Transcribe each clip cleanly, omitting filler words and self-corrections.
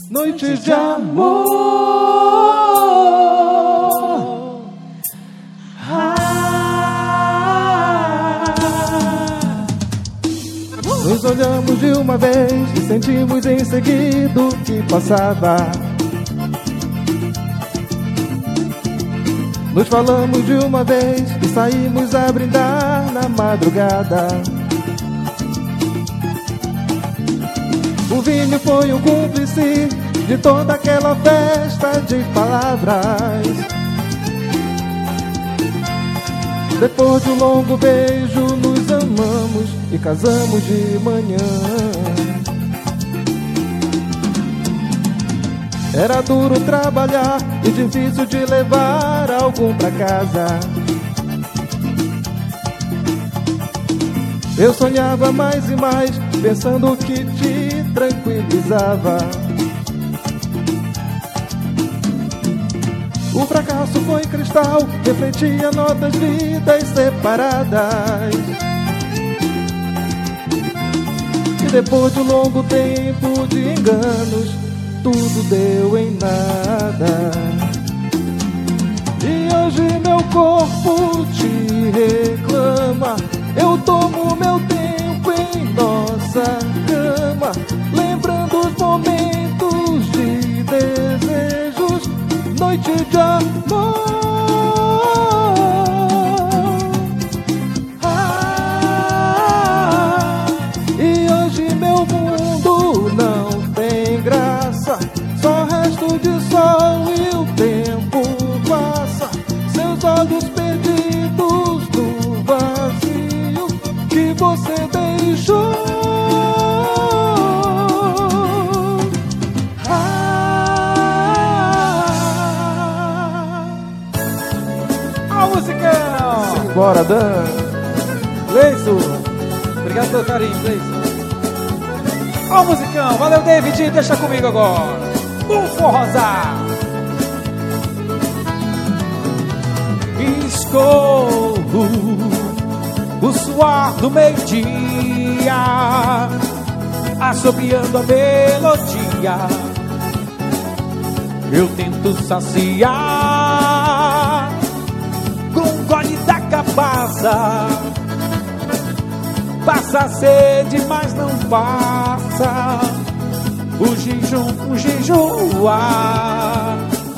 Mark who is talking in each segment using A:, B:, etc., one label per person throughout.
A: Noite de amor. Nos olhamos de uma vez e sentimos em seguida o que passava. Nos falamos de uma vez e saímos a brindar na madrugada. O vinho foi um cúmplice de toda aquela festa de palavras. Depois de um longo beijo nos amamos e casamos de manhã. Era duro trabalhar e difícil de levar algum pra casa. Eu sonhava mais e mais, pensando que te tranquilizava. O fracasso foi cristal, refletia nossas vidas separadas. E depois de um longo tempo de enganos, tudo deu em nada. E hoje meu corpo te reclama. Eu tomo meu tempo em nossa cama, lembrando os momentos de desejos. Noite de amor. E hoje meu mundo não tem graça, só resto de sol e o tempo passa. Seus olhos perdidos no vazio que você deixou. Bora, Dan. Gleison, obrigado pelo carinho, Gleison. Ó o musicão, valeu, David, deixa comigo agora. Forrosar.
B: Escorro o suor do meio-dia, assobiando a melodia. Eu tento saciar com um gole da cabaça. Passa a sede, mas não passa o jejuar.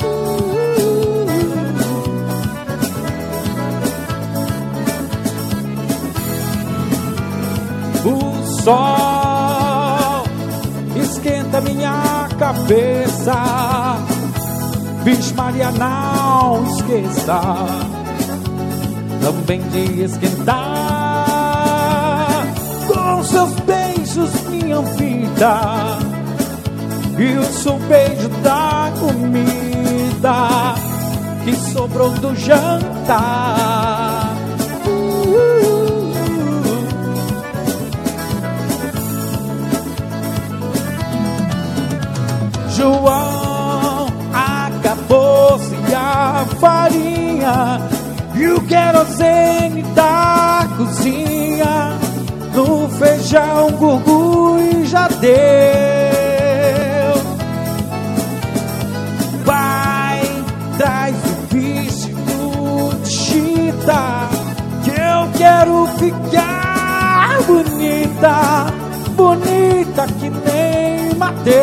B: O sol esquenta minha cabeça. Vixe Maria, não esqueça também de esquentar com seus beijos minha vida e o seu beijo da comida que sobrou do jantar. João, acabou-se a farinha e o querosene da cozinha. No feijão gurgui já deu. Pai, traz o vestido de chita que eu quero ficar bonita, bonita que nem Mateus.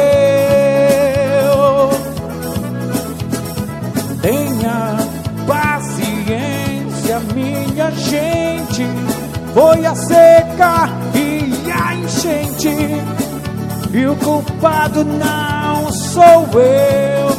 B: Tenha paciência, minha gente. Foi a seca e a enchente, e o culpado não sou eu.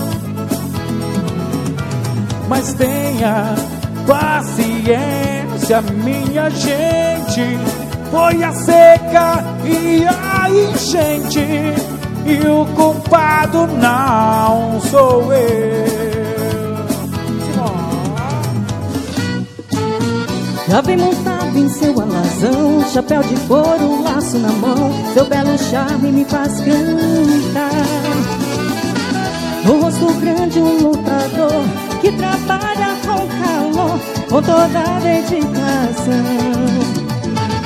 B: Mas tenha paciência, minha gente. Foi a seca e a enchente, e o culpado não sou eu.
C: Já vem montado em seu alazão, chapéu de couro, laço na mão. Seu belo charme me faz cantar. No rosto grande um lutador que trabalha com calor, com toda a dedicação.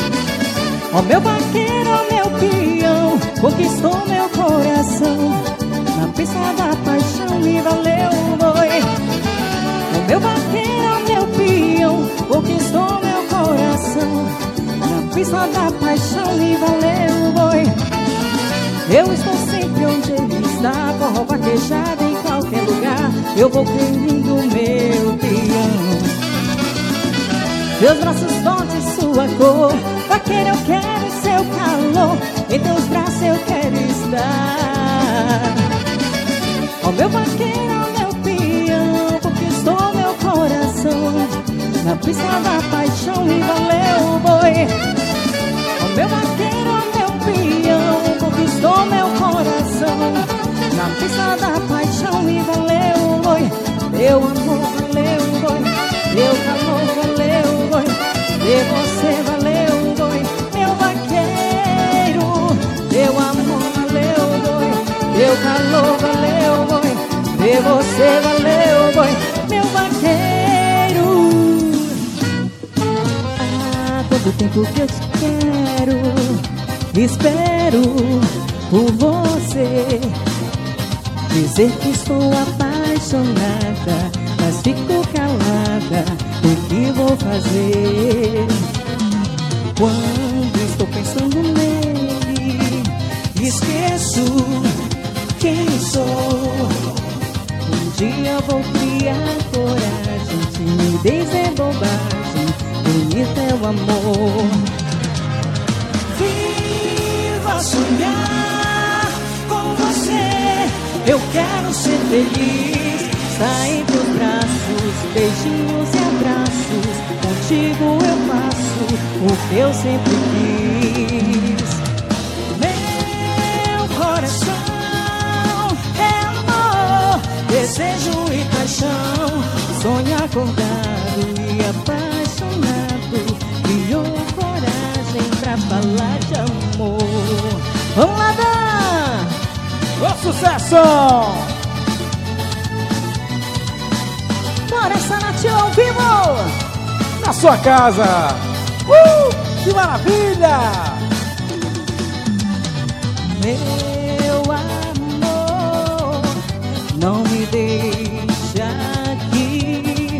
C: Ó meu vaqueiro, ó meu peão, conquistou meu coração. pista da paixão me valeu o boi. O meu vaqueiro, meu peão, conquistou meu coração. Na pista da paixão me valeu o boi. Eu estou sempre onde ele está, corro vaquejada em qualquer lugar. Eu vou querendo meu peão. Seus braços fortes, sua cor, vaqueiro eu quero seu calor. Em teus braços eu quero estar. Ó meu vaqueiro, meu peão, conquistou meu coração. Na pista da paixão me valeu o boi. Ó meu vaqueiro, meu peão, conquistou meu coração. Na pista da paixão me valeu o boi. Meu amor valeu o boi. Meu calor valeu o boi. E você valeu o boi. Meu vaqueiro, meu amor valeu o boi. Meu calor valeu o boi. E você valeu o boi. Meu vaqueiro. Há tanto tempo que eu te quero, espero por você. Dizer que estou apaixonada, mas fico calada, o que vou fazer? Quando estou pensando nele, esqueço quem sou. Um dia vou criar coragem, timidez é bobagem, bonito é o amor. Viva sonhar com você, eu quero ser feliz. Sair dos braços, beijinhos e abraços, contigo eu faço o que eu sempre quis. Meu coração é amor, desejo e paixão. Sonho acordado e apaixonado, criou coragem pra falar de amor. Vamos lá, Dan!
B: Ô, sucesso!
C: Bora, essa Nath ao vivo!
B: Na sua casa! Que maravilha!
C: Meu amor, não me deixa aqui,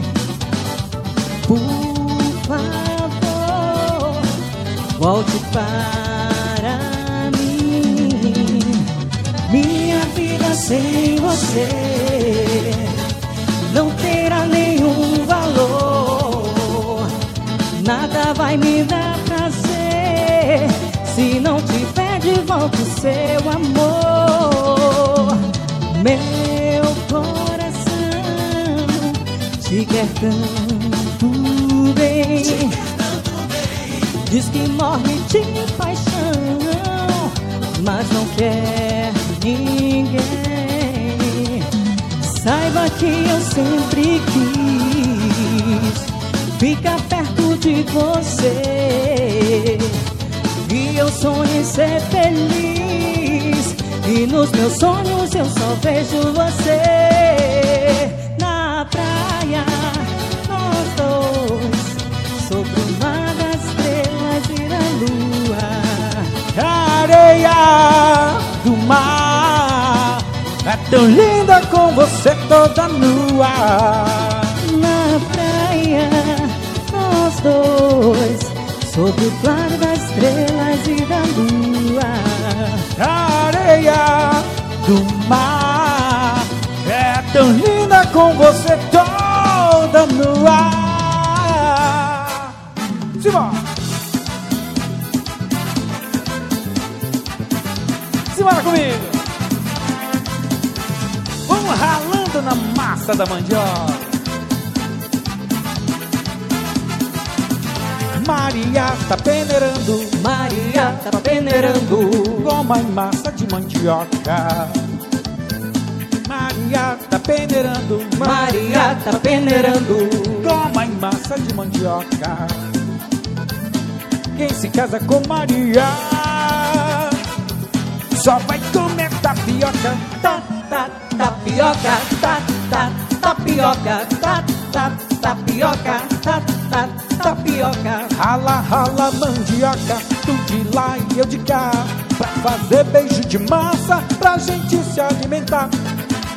C: por favor, volte para mim. Minha vida sem você não terá nenhum valor. Nada vai me dar prazer se não tiver de volta o seu amor. Meu coração te quer tanto bem, diz que morre de paixão, mas não quer ninguém. Saiba que eu sempre quis ficar perto de você, e eu sonho em ser feliz, e nos meus sonhos eu só vejo você. Na praia, nós dois, sobre o mar das estrelas e da lua.
B: Areia do mar é tão linda com você toda nua.
C: Na praia, nós dois, sob o claro das estrelas e da lua.
B: Areia do mar é tão linda com você toda nua. Simbora! Simbora comigo! Vamos ralando na massa da mandioca. Maria tá peneirando,
C: Maria tá peneirando,
B: goma em massa de mandioca. Maria tá peneirando,
C: Maria tá peneirando,
B: goma em massa de mandioca. Quem se casa com Maria só vai comer tapioca.
C: Tapioca, tapioca, tapioca, tapioca.
B: Rala, rala mandioca, tu de lá e eu de cá, pra fazer beijo de massa, pra gente se alimentar.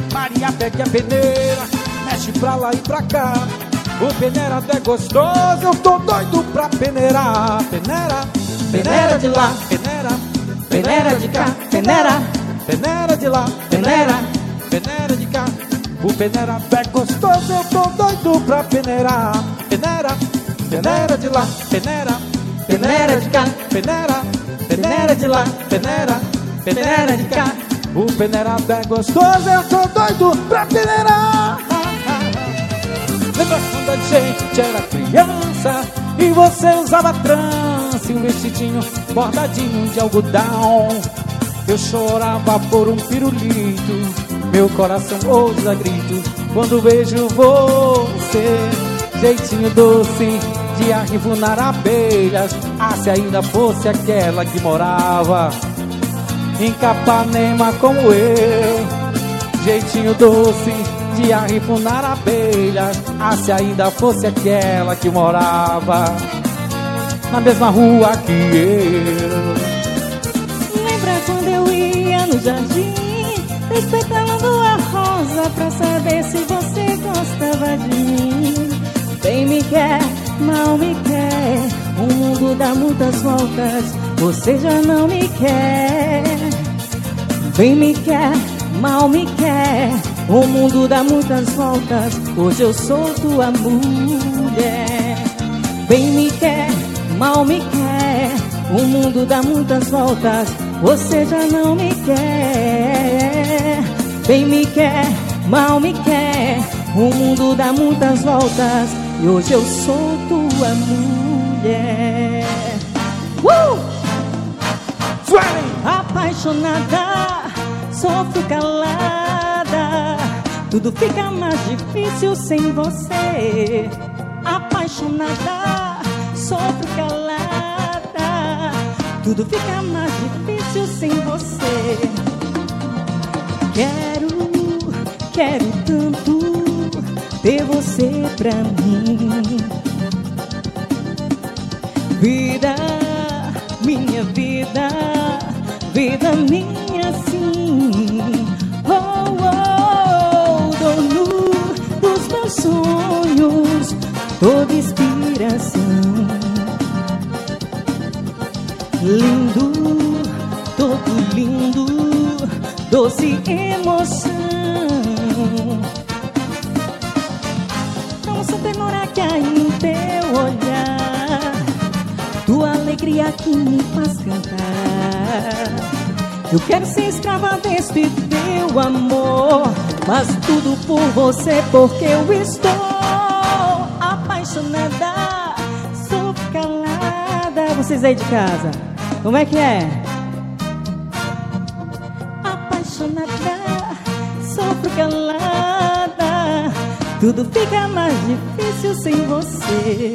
B: Maria, pegue a peneira, mexe pra lá e pra cá. O peneira é gostoso, eu tô doido pra peneirar. Peneira,
C: Peneira de lá,
B: peneira,
C: peneira de cá, peneira,
B: peneira de lá,
C: peneira.
B: peneira de cá. O peneira é gostoso, eu tô doido pra peneirar. Peneira, peneira de lá, peneira,
C: Peneira de cá,
B: peneira, peneira de lá, peneira, peneira de cá. O peneira é gostoso, eu tô doido pra peneirar. Lembra quando a gente era criança e você usava trança e um vestidinho bordadinho de algodão? Eu chorava por um pirulito, meu coração ousa grito quando vejo você. Jeitinho doce de arrivunar abelhas. Ah, se ainda fosse aquela que morava em Capanema como eu. Jeitinho doce de arrivunar abelhas. Ah, se ainda fosse aquela que morava na mesma rua que eu.
C: lembra quando eu ia no jardim, espetando a rosa pra saber se você gostava de mim? Bem me quer, mal me quer, o mundo dá muitas voltas, você já não me quer. Bem me quer, mal me quer, o mundo dá muitas voltas, hoje eu sou tua mulher. Bem me quer, mal me quer, o mundo dá muitas voltas, você já não me quer. Bem me quer, mal me quer, o mundo dá muitas voltas, e hoje eu sou tua mulher. Apaixonada, sofro calada, tudo fica mais difícil sem você. Apaixonada, sofro calada, tudo fica mais difícil sem você. Quero tanto ter você pra mim. Vida, minha vida, vida minha sim. Oh, oh, dono dos meus sonhos, toda inspiração. Lindo, todo lindo, doce emoção. Não sou ternura que há em teu olhar, tua alegria que me faz cantar. Eu quero ser escrava deste teu amor, mas tudo por você, porque eu estou apaixonada, sou calada. Vocês aí de casa, como é que é? Apaixonada, sofro calada, tudo fica mais difícil sem você.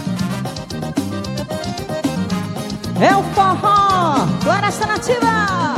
C: É o forró, Floresta Nativa.